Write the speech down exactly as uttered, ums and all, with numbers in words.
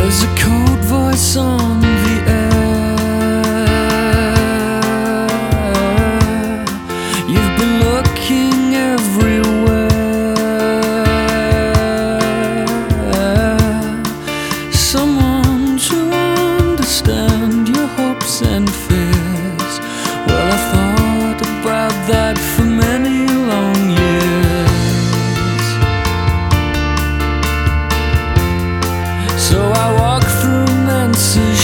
There's a cold voice on the air. You've been looking everywhere. Someone to understand your hopes and fears. Well, I thought about that for many long years. So I walk through Nancy